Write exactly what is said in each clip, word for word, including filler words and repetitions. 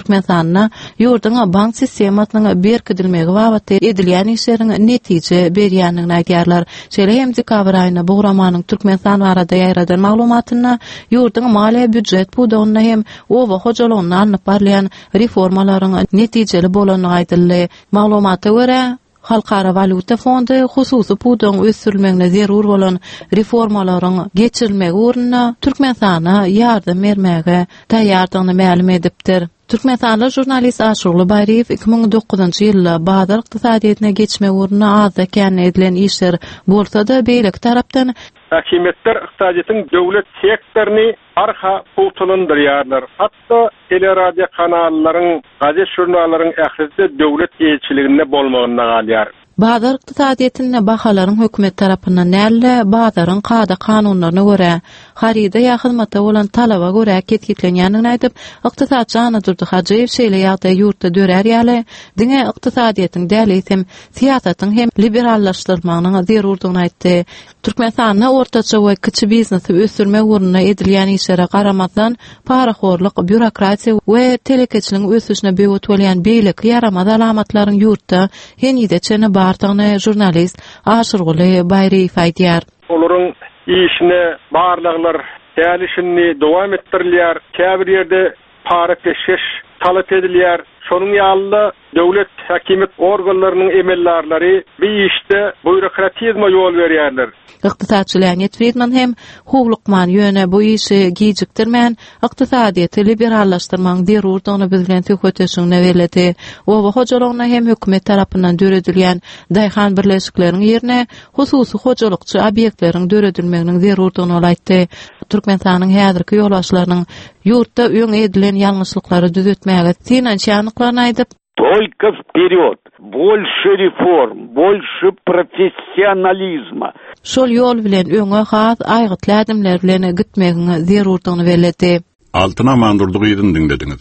Türkmenistanyna ýurduň bank sistemasynyň berkidilmegi babatda edilýän işleriň netije berýändigini aýdýarlar. Şeýle hem dekabr aýyna bu romanyň Türkmenistan barada ýaýradan maglumatyna ýurduň maliýe büdjet budagyna hem owa hojalygyna alınıp barlayan reformalaryň netijeli bolanyny aýdyldy. Maglumata görä Halkara Valuta Fondy hususy pudagyň ösürilmegine zerur bolan reformalaryň geçirilmegi urunna Türkmenistana ýardam bermäge taýýardygyny ma'lum edipdir. Türkmenistanda jurnalist Aşurly Baýriýew iki ming dokuzunçy ýylda bazar ykdysadyna geçme urunna az eken edilen işler bolsa da beýlek tarapdan Hakimiýetler ykdysadyň döwlet sektoryny arka pultulundyrýarlar. Hatda teleradio kanallaryň, gazet jurnallaryň ählisde döwlet elçiliginde bolmagyna galýar. Bazar ykdysadyna bahalaryň hökümet tarapyndan näle bazaryň kada kanunlaryna görä, harida ýa hyzmata bolan talaba görä ketgitlenýändigini aýdyp, ykdysadçy Anadurdy Hajaýew şeýle ýagdaý ýurtda dörer ýaly, diňe ykdysadyýetyň dälisem siýasatyň hem liberallaşdyrmagynyň zerurdygyny aýtdy. Türkmenistanyň ortaça we kiçi biznesi ösürme urununa edilýän işlere garamazdan paraxorlyk, bürokratiýa we telekeçiligiň ösüşine beýut bolýan beýlik yaramaz alamatlaryň ýurtda henide çene bartygyny jurnalist Aşurly Baýriýew aýdýar. Olaryň işine barlyklar dälişini dowam etdirilýär. Käbir ýerde para peşkeş talap edilýär. Şonuň ýalyda döwlet hakimiýet organlarynyň emellerleri bir işte bürokratizma ýol berýärler. Ykdysadçy Leonid Friedman hem huglukman ýöne bu işi gijikdirmän ykdysadyýety liberallaşdyrmagyň zerurdygyny bilgen tököteşiňne beledi. O hojalygyna hem hökümet tarapyndan döredilýän daýhan birleşikleriniň ýerine hususy hojalykçy obyektleriň döredilmeginiň zerurdygyny aýtdy. Türkmenistanyň häzirki ýolbaşlarynyň ýurtda öň edilen ýalňyşlyklary düzeltmäge tinançyanyklaryny aýdyp, только вперед, больше реформ, больше профессионализма. Şol ýol bilen öňe has aýgytly adamlar bilen gitmegiň zerurdygyny beledi. Altyna mandurdygy ýygyny dinlediňiz.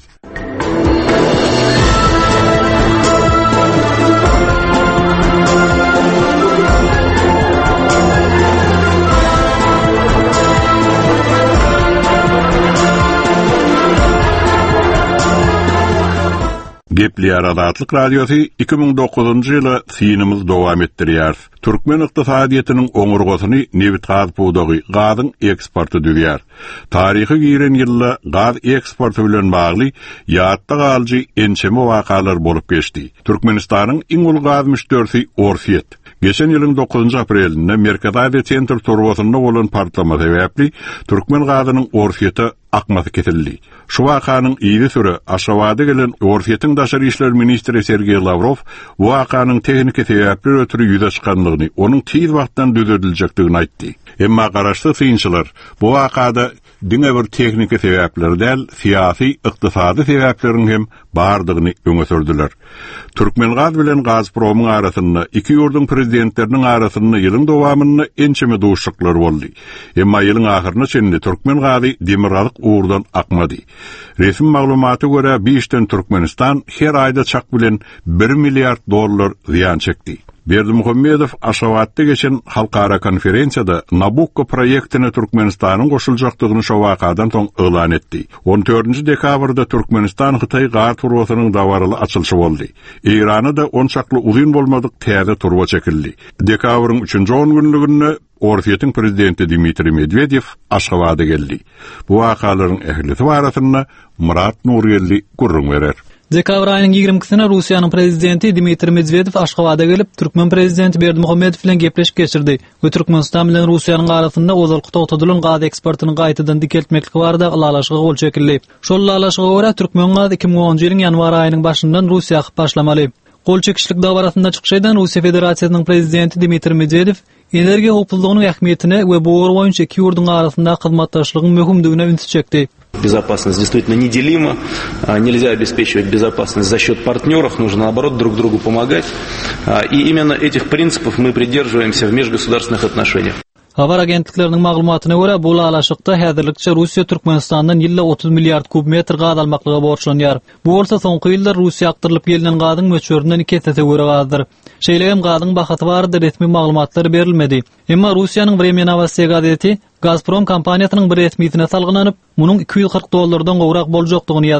Gepli Aradatlyk Radiosu iki ming dokuzunçy ýyly synymyz dowam etdirýär. Türkmen ykdysadyýetynyň oňurgasyny Nebit gaz budagy gazyň eksporty düzýär. Taryhy giren ýylda gaz eksporty bilen bagly ýatda galyjy ençeme wakalar bolup geçdi. Türkmenistanyň iň ulu gaz müşterisi Orfiet. Geçen ýylyň dokuzunçy aprelinde Merkez Asia Centr turwasynda bolan partlama sebäpli Türkmen gazynyň Orfiet'e akmasy kesildi. Şu wakanyň ýyly süre Aşgabatda gelen Orfietiň daşary işler ministri Sergey Lavrov bu wakanyň tehnik sebäpleri ötürü ýüze çykanlygyny, onuň tiz wagtdan düzeldiljekdigini aýtdy. Emma garaşly synçylar bu wakada diňe bir tehnik sebäpleri däl, siýasy, ykdysady sebäplerin hem bardygyny öňe sürdüler. Türkmengaz bilen Gazpromyň arasynda iki ýurduň prezidentleriniň arasynda ýylyň dowamyny ençeme duşyklar boldy. Emma ýylyň ahyryna çenli Türkmengazy demiralyk uğurdan akmady. Resmi maglumaty görä beşten Türkmenistan her aýda çak bilen bir milliard dollar ziýan çekdi. Berdimuhammedow Aşgabatda geçen halkara konferensiýada Nabucco proýektine Türkmenistanyň goşuljakdygyny şu wakadan soň elan etdi. on dördünçi dekabrda Türkmenistan Hytaý gaz turwasynyň dawarly açylşy boldy. Irana da on çakly uzun bolmadyk täze turwa çekildi. Dekabrın üçüncü on günlüginde Orfietiň prezidenti Dmitri Medvedev Aşgabatda geldi. Bu wakalaryň ählisi barasynda Murat Nurgelli gurrun berer. Dekabr aýynyň ýigrimikisine Russiýanyň prezidenti Dmitri Medvedew Aşgabatda gelip Türkmen prezidenti Berdimuhammedow bilen gepleşip geçirdi. Bu Türkmenistan bilen Russiýanyň arasynda ozalky togtadylan gaz eksportyny gaýtadan dikeltmeklik barada ýalaşyga gol çekildi. Şol ýalaşyga görä Türkmen gaz iki ming onunçy ýylyň ýanwar aýynyň başyndan Russiýaga başlamaly. Gol çekişlik dawarasynda çykşaýdan Russiýa Federasiýasynyň prezidenti Dmitri Medvedew energiýa howpsuzlygynyň ähmiýetine we bu ýol boýunça iki ýurduň arasynda hyzmatdaşlygyň möhümdigine üns çekdi. Безопасность действительно неделима, нельзя обеспечивать безопасность за счет партнеров, нужно наоборот друг другу помогать. И именно этих принципов мы придерживаемся в межгосударственных отношениях. Habar agentlikleriniň maglumatyna görä bu ýalaşykda häzirlikçe Russiýa Türkmenistandan ýylda otuz milliard kub metr gaz almaklyga borçlanýar. Bu bolsa soňky ýyllar Russiýa aktyrylyp gelýän gazyň möçberinden iki hesse görä gazdyr. Şeýlegem gazyň bahaty bardy resmi maglumatlar berilmedi. Emma Russiýanyň Vremya Novosti gazeti Gazprom kompaniýasynyň bir resmiýetine salgynanyp, munyň iki yüz kırk dollardan gowrak boljakdygyny ýazdy.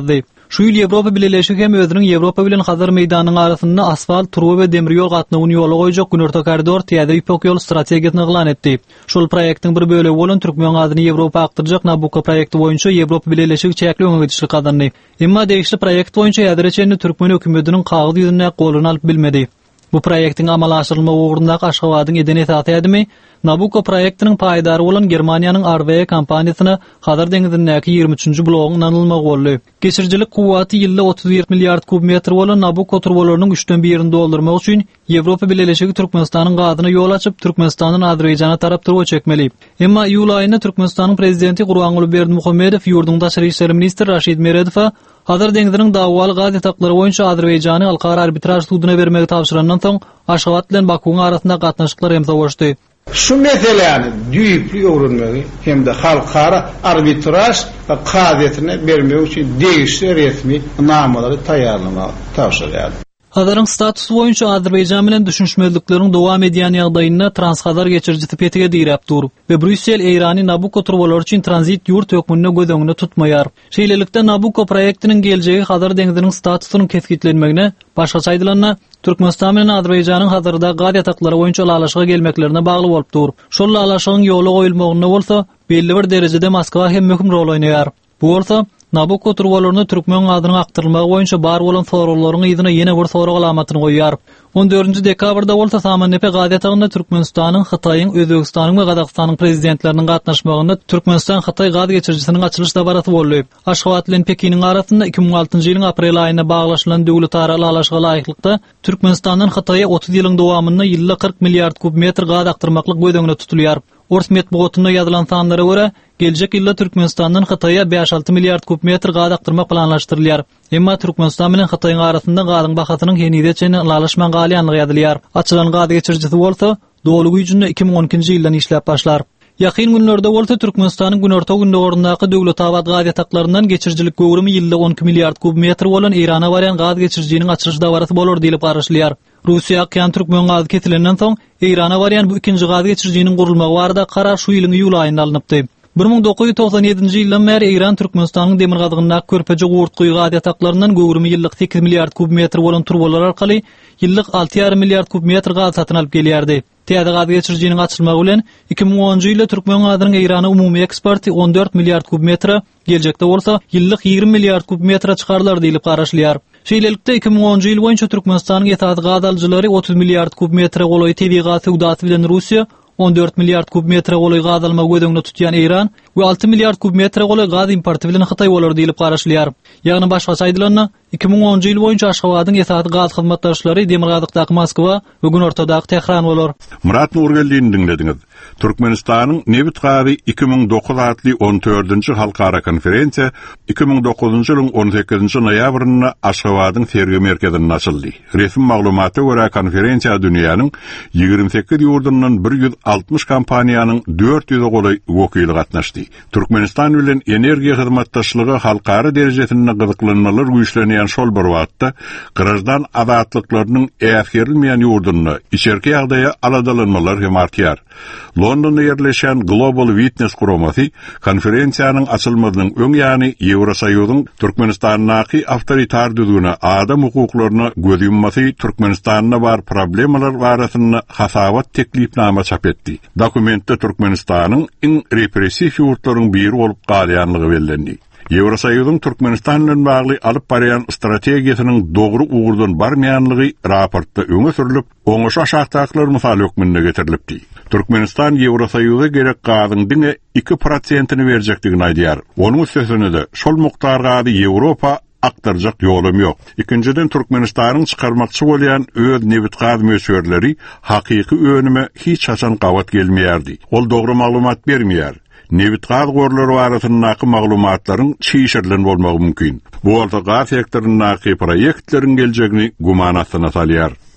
Şu ýyl Ýewropa Birleşigi hem özüniň Ýewropa bilen Hazar meýdanynyň arasynda asfalt, turba we demir ýol gatnawyny ýola goýjak Günorta koridor täze ýpek ýol strategiýasyny eglan etdi. Şol proýektiň bir bölegi bolan Türkmen gazyny Ýewropa agtyrjak Nabucco proýekti boýunça Ýewropa Birleşigi çäkli öňe gidişli gadandy. Emma degişli proýekt boýunça ýadyreçeni Türkmen hökümetiniň kagyz ýüzüne golunu alyp bilmedi. Bu proýektiň amala aşyrylma ugrundaky Aşgabatyň edeni esasy edimi, Nabucco proýektiniň paýdary bolan Germaniýanyň R W E kompaniýasyna Hazar deňizindäki ýigirmi üçinji blogyň alınmagy boldy. Geçirjilik kuwaty ýylda otuz ýedi milliard kubmetr bolan Nabucco turbalarynyň üçden birini doldurmak üçin Ýewropa Birleşigi Türkmenistanyň gazyna ýol açyp Türkmenistanyň Azerbaýjana tarap turgy çekmeli. Emma iýul aýynda Türkmenistanyň prezidenti Gurbanguly Berdimuhammedow ýurdun daşary işler ministri Raşid Meredowa Hazar deňiziniň dawaly gaz ýataklary boýunça Azerbaýjany halkara arbitraj sudyna bermegi tapşyrandan soň Aşgabat bilen Bakuň arasynda gatnaşyklar hem sowuşdy. Şu meseleni düýpli öwrenmegi hem de halkara arbitraj gazetine bermegi üçin degişli resmi namalary taýýarlamak tapşyryldy. Hazarın statusu boýunça Azerbaýjan bilen düşünşmezliklerin dowam edýän ýagdaýynda Transhazar geçirjisi petiga diýip dur we Brüssel Eýrany Nabucco turbalary üçin tranzit ýurt hökmüne göz öňünde tutmaýar. Şeýlelikde Nabucco proýektiniň geljegi Hazar deňiziniň statusynyň keskitlenmegine, başgaça aýdylanyna Türkmenistan bilen Azerbaýjanyň hazırda gaz ýataklary boýunça alaşyga gelmeklerine bagly bolup dur. Şol alaşygyň ýoly goýulmagyna bolsa, belli bir derejede Moskwa hem möhüm rol oýnaýar. Bu bolsa Nabucco turbalaryny Türkmen gazynyň aktyrylmagy boýunça bar bolan soraglaryň ýygyna ýene bir sorag alamatyny goýýar. on dördünji dekabrda bolsa Samannepe gazetagynda Türkmenistanyň, Hytaýyň, Özbegistanyň we Gazakstanyň prezidentleriniň gatnaşmagynda Türkmenistan Hytaý gaz geçirjisiniň açylyş dabarasy boldy. Aşgabat bilen Pekiň arasynda iki bin on altıncy ýylyň aprel aýyna baglaşylan döwletara alaşyga laýyklykda Türkmenistanyň Hytaýa otuz ýylyň dowamynda ýylda kırk milliard kubmetr gaz aktyrmaklyk göz öňüne tutulýar. Ors metbuatynda ýazylan sanlara görä, geljek ýylda Türkmenistanyň Hytaýa beş alty milliard kubmetr gaz aktyrmak planlaşdyrylýar. Emma Türkmenistan bilen Hytaýyň arasynda gazyň bahasynyň henide çeni alaşman galyanlygy ýazylýar. Açylan gaz geçirjisi bolsa, dowlu güýjünde iki bin on ikinji ýyldan işläp başlar. Ýakyn günlerde bolsa Türkmenistanyň Günorta gündogaryndaky döwlet gaz ýataklaryndan geçirjilik göwrümi ýylda on iki milliard kubmetr bolan Irana barýan gaz geçirjisiniň açylyş dabarasy bolar diýilip garaşlýar. Russiýa ýan Türkmen gazy kesilenden soň Irana barýan bu ikinji gaz geçirjisiniň gurulmagy barada karar şu ýylyň ýul aýynda alınıpdy. bir ming dokuz ýüz toksan ýedinji ýyldan bäri Iran Türkmenistanyň demir gazygyndaky körpeje gowurtgy gaz ýataklарyndan göwrümi ýyllyk sekiz milliard kubmetr bolan turbalar arkaly ýyllyk alty ýarym milliard kubmetr gaz satyn alyp gelýärdi. Täze gaz geçirjisiniň açylmagy bilen iki bin onunji ýylda Türkmen gazynyň Irana umumy eksporty on dört milliard kubmetr, geljekde bolsa ýyllyk ýigirmi milliard kubmetr çykarlar diýilip garaşlýar. Şeýlelikde iki bin onunji ýyl boýunça Türkmenistanyň ýetat gaz aljylary otuz milliard kubmetr goloý tebii gaz sowdasy bilen Russiýa on dört milliard kubmetr goloý gaz alma göz öňüne tutýan Iran we alty milliard kubmetr goloý gaz importy bilen Hytaý bolar diýilip garaşlýar. Ýagny başgaça aýdylanyna iki bin onunji ýyl boýunça Aşgabatyň ýetat gaz hyzmatdaşlary demir gazykdaky Moskwa we Günortadaky Tehran bolar. Murat Nurgelliň dinlediňiz. Türkmenistanyň Nebit gazy iki bin dokuz adly on dördünji halkara konferensiýa iki bin dokuzunji ýylyň on sekizinji noýabrynda Aşgabatyň sergi merkezinde açyldy. Resmi maglumaty görä konferensiýa dünýäniň ýigirmi sekiz ýurdundan bir ýüz altmış kompaniýanyň dört ýüze goly wekili gatnaşdy. Türkmenistan bilen energiýa hyzmatdaşlygy halkara derejesinde gyzyklanmalar güýçlenýän şol bir wagtda garaşdan azatlyklarynyň äfgerilmeýän ýurdunda içerki ýagdaýa aladalanmalar hem artýar. Londonda yerleşen Global Witness Kurumasy konferensiýanyň açylmagynyň öň ýany Ýewrosoýuzyň Türkmenistanyňky awtoritar düzgüne adam hukuklaryna göz yummasy Türkmenistanyna bar problemalar barasynda hasabat teklipnama çap etdi. Dokumentde Türkmenistanyň iň repressiw ýurtlarynyň biri bolup galýanlygy bellendi. Ýewrosoýuzyň Türkmenistan bilen bagly alyp barýan strategiýasynyň dogry ugurdan barmaýanlygy raportda öňe sürilip, oňaşa aşagdakylar mysal hökmünde getirilipdi. Türkmenistan Ýewrosoýuza gerek gazyň diňe iki prosentini berjekdigini aýdýar. Onuň sözüne de şol muktar gazy Ýewropa aktyrjak ýolum ýok. Ikinciden Türkmenistanyň çykarmakçy bolýan öz nebit gaz mösörleri hakyky önüme hiç haçan gawat gelmeýärdi. Ol dogry maglumat bermeýär. Nebit gaz gorlary barasyndaky maglumatlaryň çyşyrlyň bolmagy mümkin. Bu orta gaz sektorynyň proýektleriň geljegini gumanasyna salýar.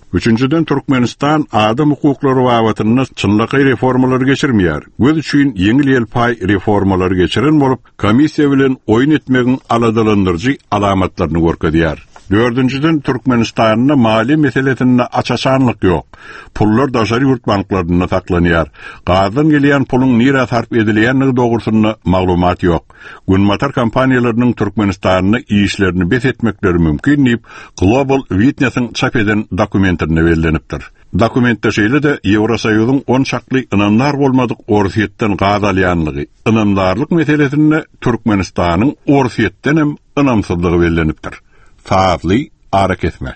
Üçüncüden Türkmenistan adam hukukları wawatyny çynlaky reformalar geçirmeýär. Göz üçin yeňil ýelpay reformalar geçiren bolup, komissiýa bilen oýun etmegiň aladalandyrjy alamatlaryny görkezýär. Dördüncüden Türkmenistanyna mali meseletinde açaçanlyk ýok. Pullar daşary ýurt banklaryna saklanýar. Gazydan gelýän pulun nire sarp edilýänligi dogrusyna maglumat ýok. Günmatar kompaniýalarynyň Türkmenistanyny işlerini bes etmekleri mümkin diýip Global Witness'in çap eden dokumentlerine bellenipdir. Dokumentde şeýle de Ýewrosoýuzyň on çakly ynamlar bolmadyk orsiýetden gaz alýanlygy, ynamlarlyk meselesinde Türkmenistanyň orsiýetden hem ynamsızlygy bellenipdir. Fazly ara kesme.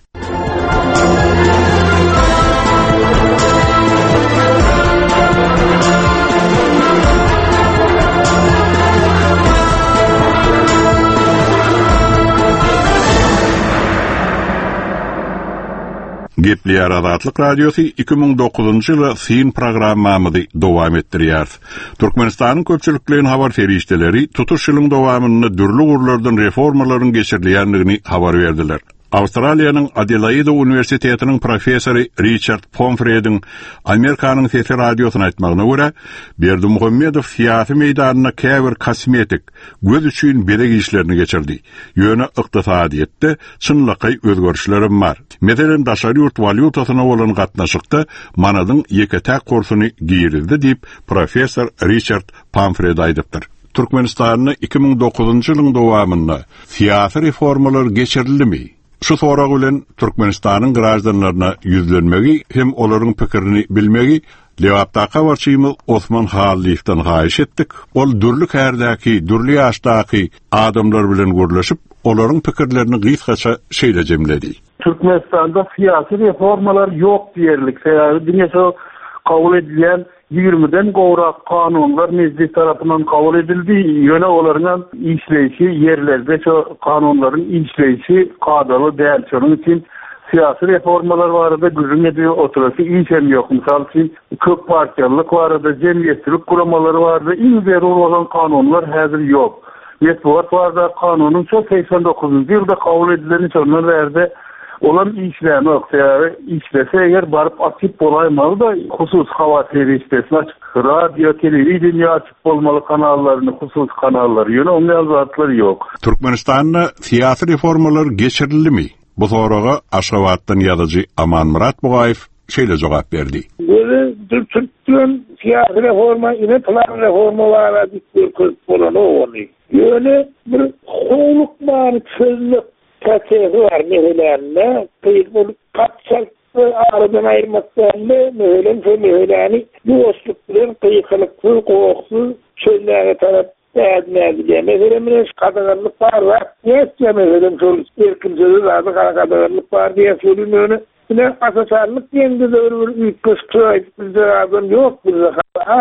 Gepli Azatlyk Radiosu iki ming dokuzunçy ýyly Sin programmamyzy dowam etdirýär. Türkmenistanyň köpçülikliň habar ferişdeleri tutuş ýylyň dowamyny dürli gurlardan reformalaryň geçirilýändigini habar berdiler. Avustraliýanyň Adelaide Universitetiniň professory Richard Pomfrey'in Amerikanyň Sesi radiosyna aýtmagyna görä, Berdimuhammedow syýasy meýdanyna käbir kosmetik, göz üçin berek işlerini geçirdi. Ýöne ykdysadyýetde çynlyky özgörüşlerim bar. Meselen daşary ýurt valyutasyna bolan gatnaşykda manadyň ýeketäk kursuny giýirildi diýip professor Richard Pomfrey aýdypdyr. Türkmenistanyň iki ming dokuzunçy ýylyň dowamynda syýasy reformalar geçirildi. Şu sorak bilen Türkmenistanyň garaşdanlaryna ýüzlenmegi hem olaryň pikirini bilmegi Lewaptaqa warçymyz Osman Halilowdan gaýyş etdik. Ol dürli kärdäki, dürli ýaşdaky adamlar bilen görleşip, olaryň pikirlerini gysgaça şeýle jemledi. Türkmenistanda syýasy reformalar ýok diýerlik. Sebäbi dünýäde kabul edilen ýigrimiden gowrak kanunlar meclis tarapyndan kabul edildi. Ýöne olaryň işleýişi ýerlerde şu kanunlaryň işleýişi gadaly däl. Şonuň üçin syýasy reformalar barada güzüň edip oturasy işem ýok. Mysal üçin köp partiýalyk barada jemgyýetçilik guramalary barada iň zerur bolan kanunlar häzir ýok. Ýetwat barada kanunun seksen dokuzunçy ýylda kabul edilen şondan bäri olan işlerini okuyar, işlese eğer barıp açıp bolaymalı da husus hava teristesine açık. Radyo, televizyon açık olmalı kanallarını, husus kanalları. Yine onun yazatları yok. Türkmenistan'da siyasi reformalar geçirildi mi? Bu soruğa Aşgabat'tan yazıcı Aman Murat Bugayev şöyle cevap verdi. Böyle Türk'ün siyasi reforma, yine plan reforma var. Olan o onu. Yöne bir hoğluk var, çözlük. Kaçığı var mühülenle, kıyıklı kaçaklı aradan ayırmaklarla mühülen ve mühüleni yoğuslukların kıyıklıksız, koğuksuz çöllere taraf değerlendirdiği mühülemine kadarlık var var. Neyse mühülem sorulur, erkimsizlik vardı, kadarlık var diye söylüyor. Yine asasarlık diyendi de öyle bir üç kışkı bizden yok bizde.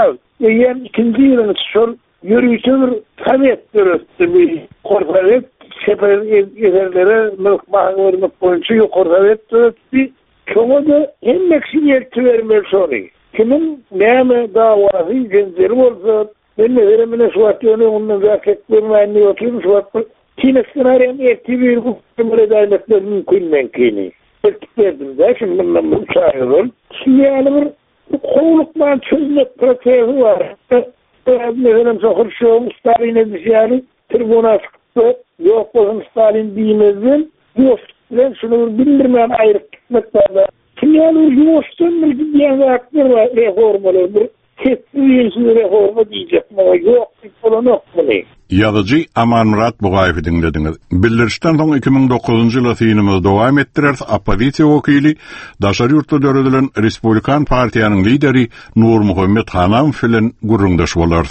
Yani ikinci yılın sol yürüyüşü bir tabiatdır, bir korkulet. Sefer yerlere mülk mahkemesi boyunca yukarıda etti. Çoğu da en meksiyeti vermeli soruyu. Kimin neyme davası genzeri olsa, ben de veremine suatiyonu onun zaket vermeyenliği oturmuş suatlı. Kinesin arayın erti bir hukukumları devletler mümkün menkini. Ertik verdim de şimdi bundan bunu çağırırım. Şimdi yani bir kovluktan çözmek prosesi var. Mesela Sohurşoğlu Stalin edişyali tribuna sıktı. Yok olsun Stalin diyemezdim. Yok ben şunu bildirmeyen ayrık gitmek var. Kimyanın yoksun bir gidiyen vakitler var reformalar. Bir kesli reforma diyecek ama yok bir falan yok bunu. Yazıcı Aman Murat Bugayev'i dinlediniz. Bildirişten son iki bin dokuzuncu yılı sinimiz devam ettirer. Opozisiya vekili Daşary ýurtda döredilen Respublikan Partiýanyň lideri Nur Muhammed Hanam filan gurrundaş bolar.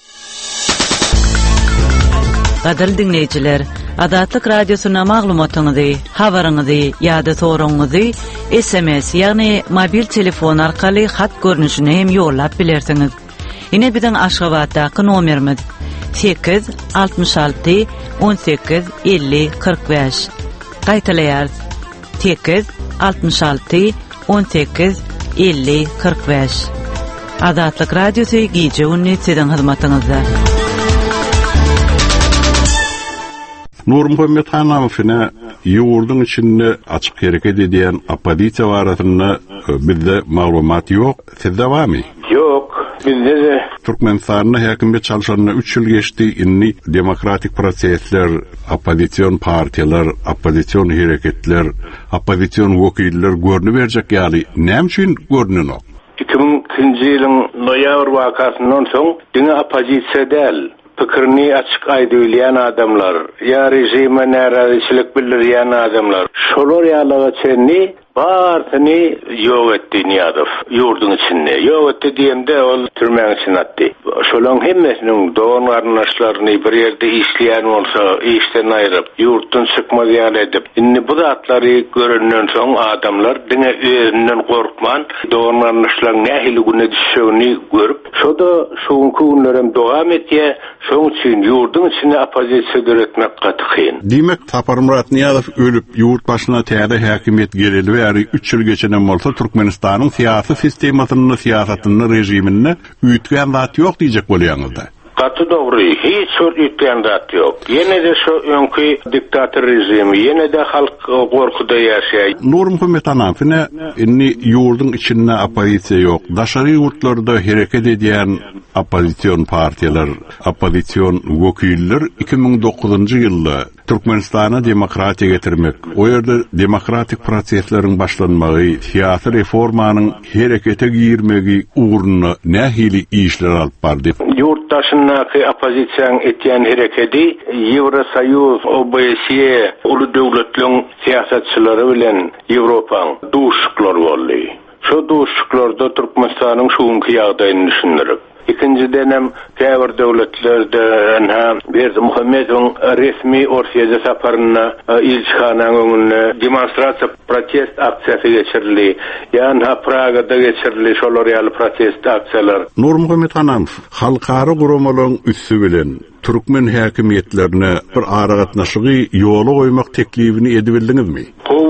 Gadal dinleyijiler, Azatlyk Radiosyna maglumatyňyzy, habaryňyzy ýa-da soragyňyzy S M S ýagny mobil telefon arkaly hat görnüşine hem ýollap bilersiňiz. Ine biziň Aşgabatdaky nomerimiz sekiz altmış alty on sekiz elli kırk beş. Gaýtalaýar sekiz altmış alty on sekiz elli kırk beş. Azatlyk Radiosy gije ünni siziň hyzmatyňyzda. Nur Muhammed Hanam fine yurdun içinde açık hareket ediyen opozisiya barasında bizde maglumat yok. Sizde var mı? Yok. Bizde de Türkmenistan'da hakimiyet çalışanına üç yıl geçti. İnni demokratik prosesler, opozisyon partiyalar, opozisyon hareketler, opozisyon vekiller görünü verecek yani. Ne için görünü o? iki bin ikinci yılın noyabr vakasından soň diňe opozisiya değil, pikirini açık aýdylayan adamlar, ya rejime näraziçilik bildirýän adamlar, şolar ýalyga çenni bartyny ýok etdi Niýazow ýurdun içinde. Ýok etdi diýende ol türmäň içine atdy. Şolaryň hemmesiniň doğan garnaşlaryny bir ýerde işleýän bolsa, işden aýryp, ýurtdan çykmaz ýaly edip, indi bu zatlary görenden soň adamlar diňe özünden gorkman, doğan garnaşlaryň nähili güne düşýäni görüp, şoda şoňky günlerem dowam etýär, şoň üçin ýurdun içine opozisiýa döretmek gaty kyn. Demek Taparmurat Niýazow ölüp ýurt başyna täze häkimiýet gereli Eri üç yıl geçenen bolsa Türkmenistan'ın siyasi sistematyny, siyasatyny, rejimini üýtgen zat ýok diýjek bolýaňyzda. Katı doğru. Hiç ütgen zat yok. Yine de şu önkü diktatör rejimi, yine de halk korkuda yaşayay. Nur Muhammed Anafine, inni yurdun içinde opozisiya yok. Daşary yurtlarda hareket ediyen opozisyon partiyalar, opozisyon vekiller iki bin dokuzuncu ýylda Türkmenistan'a demokratiya getirmek, o yerde demokratik proseslerin başlanmagy, siyasi reformanyň harekete girmegi uğruna nähili işler alyp bardy. Yurttaşyndaky opozisiýaň etýän hereketi Ýewrosoýuz, O B S E, uly döwletleriň siýasatçylary bilen Ýewropaň duşuklary boldy. Şu duşuklarda Türkmenistanyň şuňky ýagdaýyny düşündirip, ikinciden hem käbir döwletlerde hem Berdi Muhammedowyň resmi Orsiýa saparyna ilçhanaň öňünde demonstrasiýa protest aksiýasy geçirildi. Ýani Pragada geçirildi şolar ýaly protest aksiýalar. Nur Muhammed Hanam, halkara guramalyň üssü bilen Türkmen häkimiýetlerine bir aragatnaşygy ýola goýmak teklifini edibildiňizmi?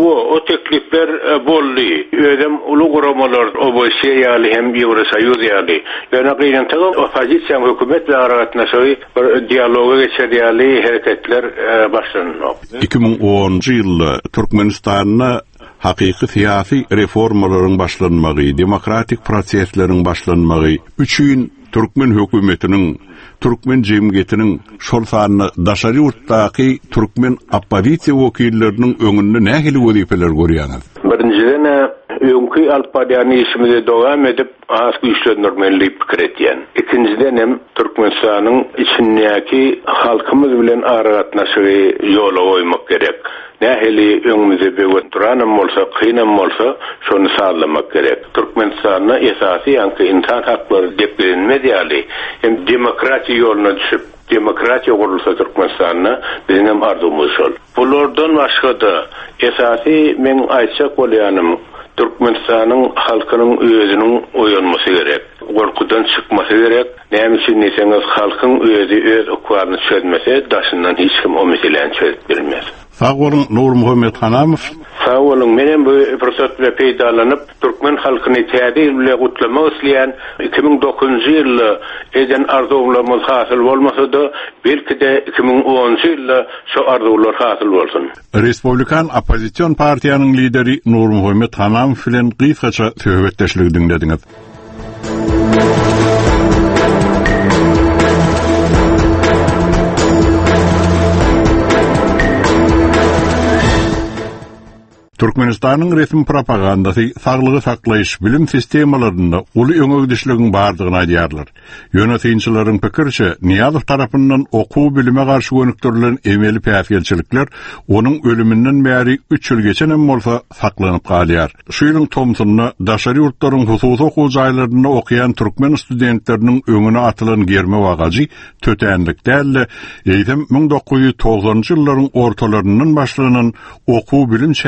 O teklifler boldy. Ödem uly guramalar O B S E ýaly hem Ýewrosoýuz ýaly. Ýöne gynantygy opozisiýa hökümet bilen aragatnaşygy bir dialoga geçirýäli hereketler başlanýar. iki bin onuncu ýylda Türkmenistanyň hakyky siyasi reformalaryň başlanmagy, demokratik prosesleriň başlanmagy üçin Türkmen hökümetiniň, Türkmen jemgyýetiniň şol sanyny daşary ýurtdaky Türkmen opozisiýa wekilleriniň öňünde nähili wezipeler görýäňiz? Birinciden öňkü alpadiýany işimize dowam edip az güýçlendirmeli pikir etýän. İkinciden hem Türkmenistanyň içindäki halkymyz bilen aragatnaşygy ýola goýmak gerek. Nähili öňümizde beýle duranam bolsa, kynam bolsa, şonu sağlamak gerek. Türkmenistanyň esasy ýa-ni insan haklary diýip bilinmedi, hem demokratiýa ýoluna düşüp demokratiýa gurulsa Türkmenistanyň bizim arzumyz şol. Bulardan başga da esasy men aýtjak bolýanym Türkmenistanyň halkynyň özüniň oýanmasy gerek. Gorkudan çykmasy gerek. Näme üçin deseňiz halkyň özü öz okwaryny çözmese, daşyndan hiç kim o meseleni çözüp bilmez. Sağ olun Nur Muhammed Hanamow. Sağ olun. Menen bu fürsat bilen peýdalanyp Türkmen halkyny täze bilen gutlamak isleýän iki bin dokuzuncu ýylda eden arzuwlarymyz hasyl bolmasa da belki de iki bin onuncu ýylda şu arzuwlar hasyl bolsun. Respublikan opozisiýon partiýanyň lideri Nur Muhammed Hanamow bilen gysgaça söhbetdeşlik dinlediňiz. Türkmenistanyň resmi propagandasy saglygy saklaýyş bilim sistemalarynda uly öňüdüşligiň bardygyny aýdýarlar. Ýönetimçileriň pikirçe, Niýazow tarapyndan okuw bilime garşy gönükdirilen emeli päfelçilikler onuň ölüminden bäri üç ýyl geçenen bolsa saklanyp galýar. Şu ýylyň tomsunyna daşary ýurtlaryň hususy okuw jaýlarynda okuyan türkmen studentleriniň öňüne atylan germe wagaty tötenlik däl, eýdem bin dokuz ýüz togsoňjy ýyllaryň ortalaryndan başlanan okuw bilim şäklinde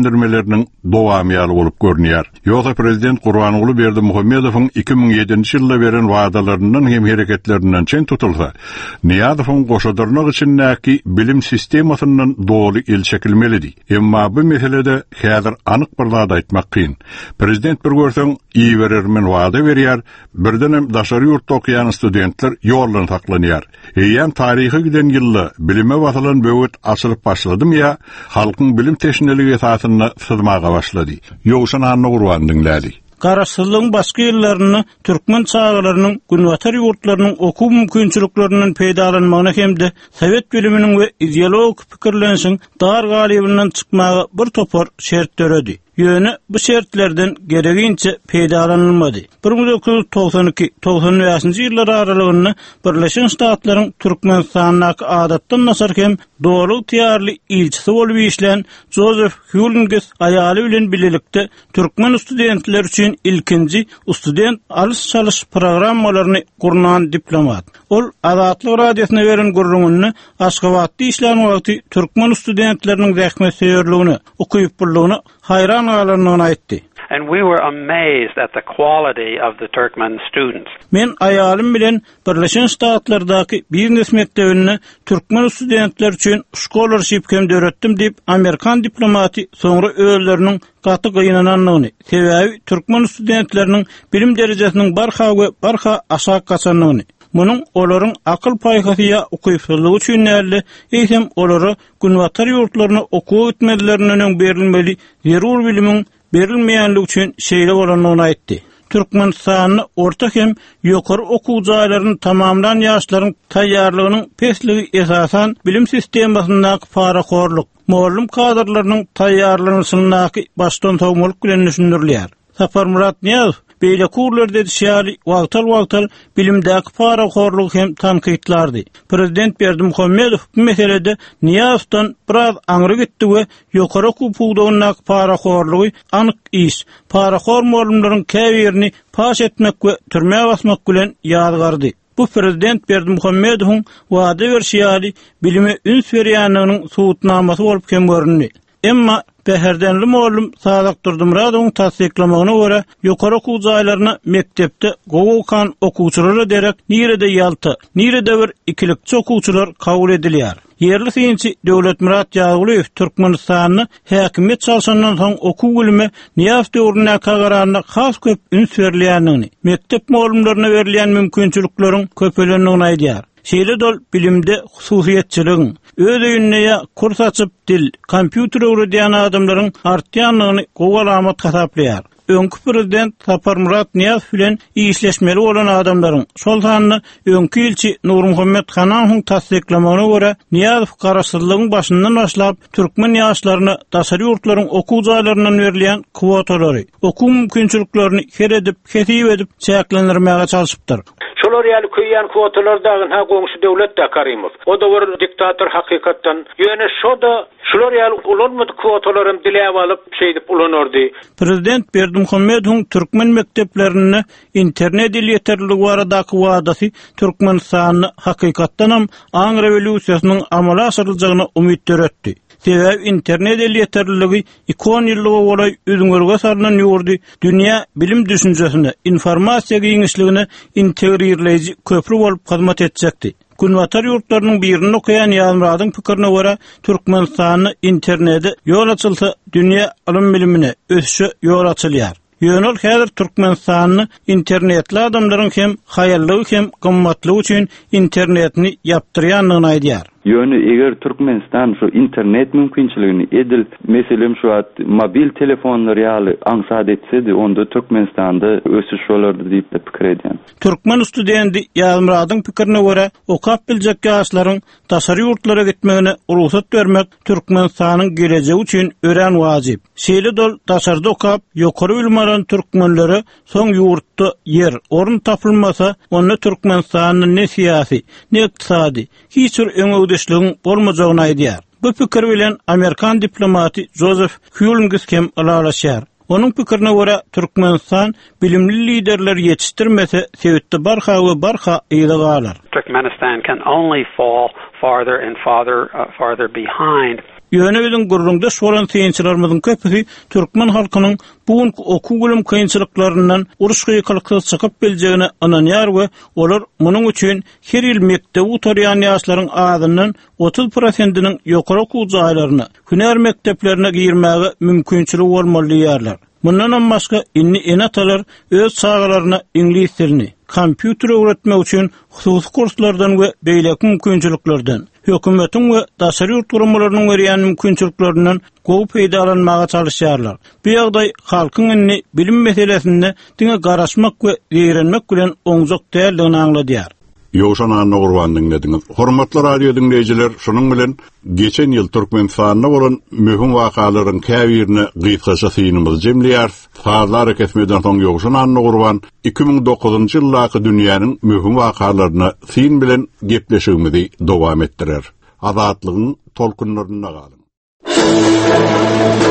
güýçlendirmeleriniň dowamyaly bolup görnýär. Ýogsa prezident Gurbanuly Berdimuhammedowyň iki ming ýedinji ýylda beren wadalaryndan hem hereketlerinden çen tutulsa, Niýazowyň goşadyrnak üçin näki bilim sistemasynyň dogry il çekilmelidi. Emma bu meselede häzir anyk bir zat aýtmak kyn. Prezident bir görseň iyi berermen wada berýär, birdenem daşary ýurtda okuyan studentler ýollaryn taklanýar. Eýem taryhy giden ýylda bilime wasalan böwet açylyp başladym ya, halkyň bilim teşneligi esasyna sızmaga başlady. Ýogşan anna gurbandyň lädi. Garaşsyzlygyň başga ýerlerini türkmen çağlarynyň günwatar ýurtlarynyň okuw mümkinçiliklerinden peýdalanmagyna hemde Sowet biliminiň we ideologik pikirlenişiň dar galybynyň çykmagy bir topar şert döredi. Ýöne bu şertlerden gereginçe peýdalanylmady. bir ming dokuz ýüz togsan iki togsan beşinji ýyllar aralygyny Birleşen Ştatlaryň Türkmenistanyň adatdan nasar hem dogry tiýarly ilçisi bolup işlen Joseph Hulingis aýaly bilen birlikde türkmen studentler üçin ilkinji student alys çalyş programmalaryny gurnan diplomat. Ol Azatlyk radiosyna beren gurrungyny Aşgabatda işlän wagty türkmen studentleriniň zähmet seýerligini, okuýup bildigini hayran galanlygyny aýtdy. And we were amazed at the quality of the Turkmen students. Men aýalym bilen Birleşen Ştatlardaky biznes mektebine türkmen studentler üçin scholarship hem döretdim diýip Amerikan diplomaty soňra özleriniň gaty gynananlygyny, sebäbi türkmen studentleriniň bilim derejesiniň barha we barha aşağı gaçanlygyny. Munun olaryň akyl paýhasya okuýpsyzlygy üçin näle, eýsem olary günwatar ýurtlaryna okuw etmelileriniň berilmeli, zerur bilimiň berilmeýänligi üçin şeýle bolanlygyny aýtdy. Türkmenistanyň orta hem ýokary okuw jaýlaryny tamamlanan ýaşlaryň taýýarlygynyň pesligi esasan bilim sistemasyndaky paraxorluk, muallim kadrlarynyň taýýarlanyşyndaky başdan togmalyk bilen düşündirilýär. Sapar Murat Niýazow beýle kurlarda şeýali wagtal-wagtal bilimdäki paraxorluk hem tanqidlardy. Prezident Berdimuhammedow bu meselede Niýazowdan biraz aňry gitdi we ýokary okuw puwdagynyň paraxorlugy anyk iş. Paraxor muallimlaryň käbirini paş etmek we türmäge basmak bilen ýadgardy. Bu prezident Berdimuhammedowyň wada berýäli bilime üns berýänliginiň suwutnamasy bolup hem görünýär. Emma Beherdenli muallim Sadak Durdumuradowyň tasdiklamagyna görä, ýokary okuw jaýlaryna mektepde gowy okuwçylary derek nirede ýalty, nirede bir ikilikçi okuwçylar kabul edilýär. Yerli synçy Döwlet Murat Ýagulyw Türkmenistanyň häkimet çalşandan soň okuw bilimi Niýazow döwrüne kagararyna has köp üns berilýändigini, mektep muallimlerine berilýän mümkinçilikleriň köpelendigini aýdýar. Şeýle dol bilimde hususiýetçiligiň, öz öýünne kurs açyp dil, kompýuter öwredýän adamlaryň artýanlygyny gowalamat hasaplaýar. Öňkü prezident Sapar Murat Niýazow bilen işleşmeli bolan adamlaryň şol sanyny öňkü ilçi Nurmuhammed Hanaňyň tasdiklamagyna görä, Niýazow garaşsyzlygyň başyndan başlap türkmen ýaşlaryna daşary ýurtlaryň okuw jaýlaryndan berilýän kwotalary, okuw mümkinçiliklerini her edip, kesip edip çäklendirmäge çalyşypdyr. Şolar ýaly köýýän kwotalar dagyň ha goňşy döwlet de Karimov. O da bir diktator hakykatdan. Ýöne şo da şolar ýaly ulanmady kwotalaryň diläp alyp şeýdip ulanardy. Prezident Berdimuhammedowyň türkmen mekteplerini internet dil ýeterligi baradaky wadasy Türkmenistanyny hakykatdan hem aň rewolýusiýasynyň amala aşyryljagyna umyt döretdi. Sebäbi internet dil ýeterligi ikon ýyllygy bolay özüňerge sarnan ýurdy. Dünýä bilim düşünjesine, informasiýa giňişligine integrirleýiji köprü bolup hyzmat etjekdi. Günwatar ýurtlarynyň birini okuyan ýazmyradyň pikirine görä, Türkmenistanyň interneti ýol açylsa, dünýä ilim bilimine ösüşe ýol açylýar. Ýönül häzir Türkmenistanyň internetli adamlaryň hem haýallygy hem gymmatlygy üçin internetini ýapdyrýanlygyny aýdýar. Ýöne eger Türkmenistan şu internet mümkinçiligini edil, meselem şu at mobil telefonlar ýaly aňsat etse, onda Türkmenistanda ösüş bolardy diýip pikir edýän. Türkmen studenti ýazmyradyň pikirine görä, okap biljek ýaşlaryň daşary ýurtlara gitmegine ruhsat bermek Türkmenistanyň gelejegi üçin ören wajyp. Şeýle dol daşarda okap ýokary bilim alan türkmenleri soň ýurtda yer, orun tapylmasa, onda Türkmenistanyň ne syýasy, ne ykdysady, hiç bir öňüdüşligiň bolmajagyny aýdýar. Bu pikir bilen Amerikan diplomaty Joseph Hulingis hem alalaşýar. Onun pikirine görä, Türkmenistan bilimli liderler yetiştirmese, sebäpde barha we barha ýyly galar. Turkmenistan can only fall farther and farther uh, farther behind Ýöne bilen gurrundaş bolan synçylarymyzyň köpüsi türkmen halkynyň bugun okugulum kynçylyklaryndan uruş gıýkylykda çykyp biljegine ananýar we olar munyň üçin her ýyl mektep oturýan ýaşlaryň azyndan otuz prosentiniň ýokary okuw jaýlaryna, hünär mekteplerine girmäge mümkinçiligi bolmaly diýerler. Mundan başga inni enatalar öz sagalaryna ingliz dilini, kompýuter öwretmek üçin hususy kurslardan we beýleki mümkinçiliklerden, hökümetiň we daşary ýurtlarymyň berýän mümkinçiliklerinden gowy peýdalanmaga çalışýarlar. Bu ýagdaý halkyň inni bilim meselesinde diňe garaşmak we öýrenmek bilen oňjak däldigini aňladýar. Ýoşan anna gurbandyň dediňiz. Hormatly radio dinleýijiler, şunyň bilen geçen ýyl Türkmenistanda bolan möhüm wakalaryň käbirini gysgaça synymyz jemleýär. Fazla hareketmeden soň Ýoşan anna gurban iki bin dokuzunçy ýyldaky dünýäniň möhüm wakalaryna syn bilen gepleşigimizi dowam etdirer. Azatlygyň tolkunlaryna galyň.